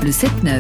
Le 7-9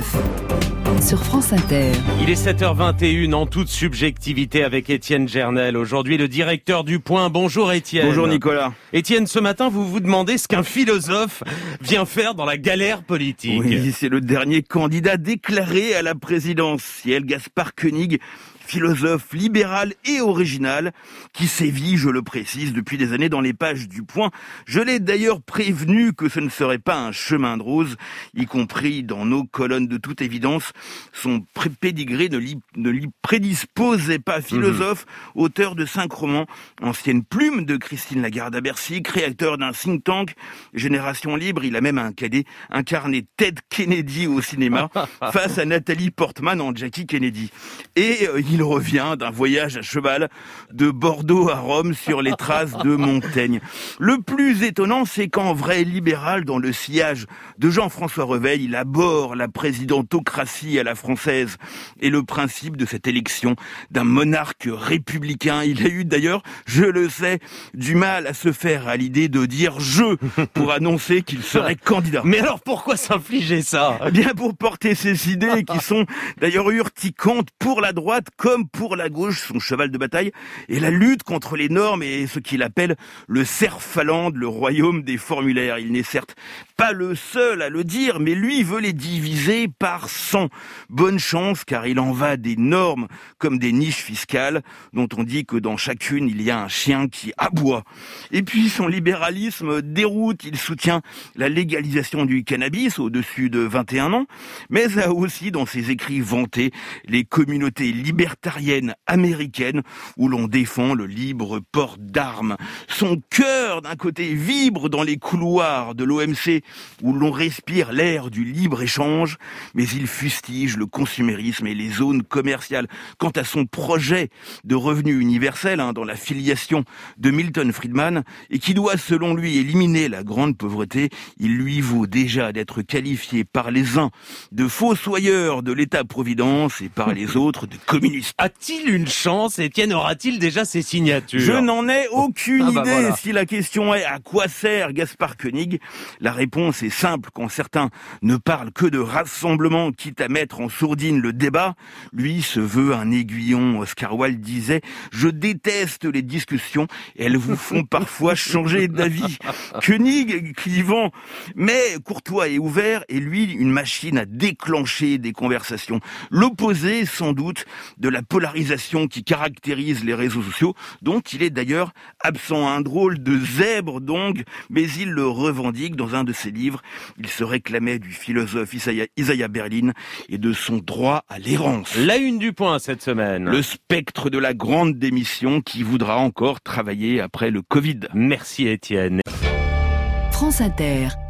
sur France Inter. Il est 7h21 en toute subjectivité avec Étienne Gernel. Aujourd'hui, le directeur du Point. Bonjour Étienne. Bonjour Nicolas. Étienne, ce matin, vous vous demandez ce qu'un philosophe vient faire dans la galère politique. Oui, c'est le dernier candidat déclaré à la présidence. Ciel Gaspard Koenig, philosophe libéral et original, qui sévit, je le précise, depuis des années dans les pages du Point. Je l'ai d'ailleurs prévenu que ce ne serait pas un chemin de rose, y compris dans nos colonnes de toute évidence. Son pédigré ne lui prédisposait pas. Philosophe, auteur de 5 romans, ancienne plume de Christine Lagarde à Bercy, créateur d'un think tank, Génération Libre. Il a même incarné Ted Kennedy au cinéma, face à Nathalie Portman en Jackie Kennedy. Et il revient d'un voyage à cheval de Bordeaux à Rome sur les traces de Montaigne. Le plus étonnant, c'est qu'en vrai libéral, dans le sillage de Jean-François Revel, il aborde la présidentocratie à la française et le principe de cette élection d'un monarque républicain. Il a eu d'ailleurs, je le sais, du mal à se faire à l'idée de dire « je » pour annoncer qu'il serait candidat. Mais alors pourquoi s'infliger ça ? Eh bien pour porter ces idées qui sont d'ailleurs urticantes pour la droite comme pour la gauche, son cheval de bataille est la lutte contre les normes et ce qu'il appelle le Cerf-Finlande, le royaume des formulaires. Il n'est certes pas le seul à le dire, mais lui veut les diviser par 100. Bonne chance, car il en va des normes comme des niches fiscales, dont on dit que dans chacune, il y a un chien qui aboie. Et puis son libéralisme déroute, il soutient la légalisation du cannabis au-dessus de 21 ans, mais a aussi dans ses écrits vanté les communautés libertarienne américaine où l'on défend le libre port d'armes. Son cœur, d'un côté, vibre dans les couloirs de l'OMC où l'on respire l'air du libre-échange, mais il fustige le consumérisme et les zones commerciales. Quant à son projet de revenu universel, dans la filiation de Milton Friedman, et qui doit, selon lui, éliminer la grande pauvreté, il lui vaut déjà d'être qualifié par les uns de fossoyeur de l'État-providence et par les autres de communiste. A-t-il une chance, Étienne? Aura-t-il déjà ses signatures? Je n'en ai aucune idée. Voilà. Si la question est à quoi sert Gaspard Koenig, la réponse est simple. Quand certains ne parlent que de rassemblement, quitte à mettre en sourdine le débat, lui se veut un aiguillon. Oscar Wilde disait « Je déteste les discussions, elles vous font parfois changer d'avis ». Koenig, clivant, mais courtois et ouvert, est lui une machine à déclencher des conversations. L'opposé, sans doute, de la polarisation qui caractérise les réseaux sociaux, dont il est d'ailleurs absent. Un drôle de zèbre donc, mais il le revendique dans un de ses livres. Il se réclamait du philosophe Isaiah Berlin et de son droit à l'errance. La une du Point cette semaine. Le spectre de la grande démission qui voudra encore travailler après le Covid. Merci Étienne. France Inter.